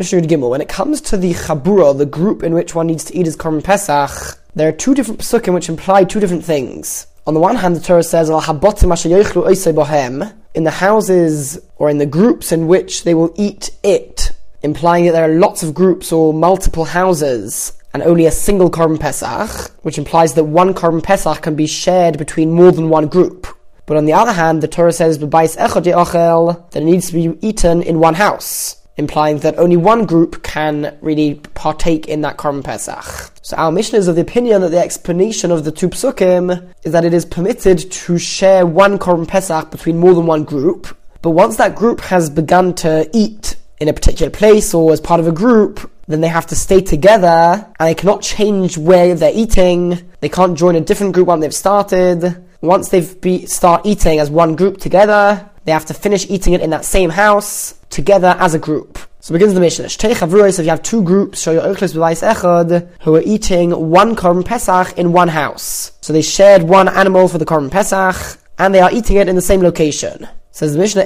Mishnah Gimel, when it comes to the Chabura, the group in which one needs to eat his Korban Pesach, there are two different psukim which imply two different things. On the one hand, the Torah says, in the houses or in the groups in which they will eat it, implying that there are lots of groups or multiple houses and only a single Korban Pesach, which implies that one Korban Pesach can be shared between more than one group. But on the other hand, the Torah says that it needs to be eaten in one house, implying that only one group can really partake in that Korban Pesach. So our Mishnah is of the opinion that the explanation of the two psukim is that it is permitted to share one Korban Pesach between more than one group, but once that group has begun to eat in a particular place or as part of a group, then they have to stay together and they cannot change where they're eating. They can't join a different group once they've started. Once they've start eating as one group together, they have to finish eating it in that same house together as a group. So begins the Mishnah. If you have two groups who are eating one Korban Pesach in one house. So they shared one animal for the Korban Pesach and they are eating it in the same location. Says the Mishnah,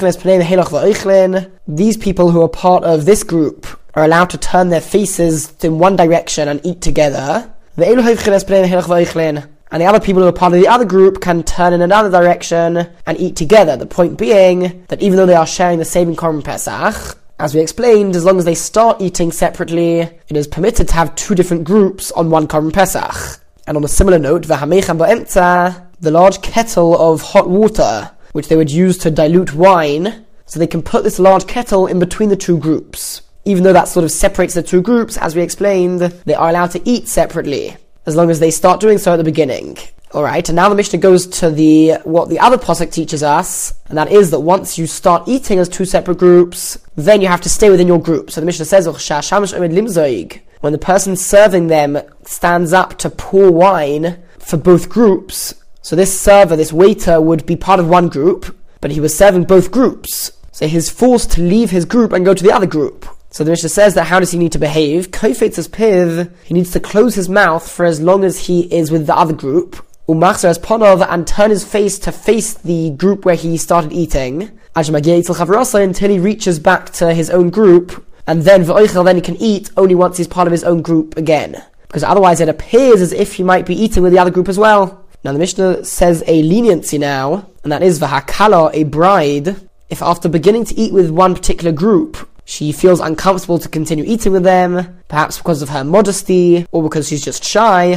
these people who are part of this group are allowed to turn their faces in one direction and eat together. And the other people who are part of the other group can turn in another direction and eat together. The point being that even though they are sharing the same Korban Pesach, as we explained, as long as they start eating separately, it is permitted to have two different groups on one Korban Pesach. And on a similar note, the large kettle of hot water, which they would use to dilute wine, so they can put this large kettle in between the two groups. Even though that sort of separates the two groups, as we explained, they are allowed to eat separately, as long as they start doing so at the beginning. Alright, and now the Mishnah goes to what the other pasuk teaches us, and that is that once you start eating as two separate groups, then you have to stay within your group. So the Mishnah says, when the person serving them stands up to pour wine for both groups, so this server, this waiter, would be part of one group, but he was serving both groups. So he's forced to leave his group and go to the other group. So the Mishnah says that how does he need to behave? Kofetz his piv, he needs to close his mouth for as long as he is with the other group. Umachzer as ponov, and turn his face to face the group where he started eating. Until he reaches back to his own group, and then he can eat only once he's part of his own group again. Because otherwise it appears as if he might be eating with the other group as well. Now the Mishnah says a leniency now, and that is v'hakala, a bride, if after beginning to eat with one particular group, she feels uncomfortable to continue eating with them, perhaps because of her modesty, or because she's just shy,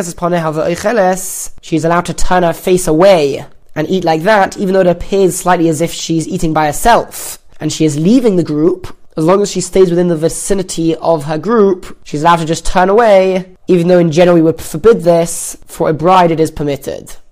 she's allowed to turn her face away and eat like that, even though it appears slightly as if she's eating by herself, and she is leaving the group. As long as she stays within the vicinity of her group, she's allowed to just turn away, even though in general we would forbid this. For a bride it is permitted.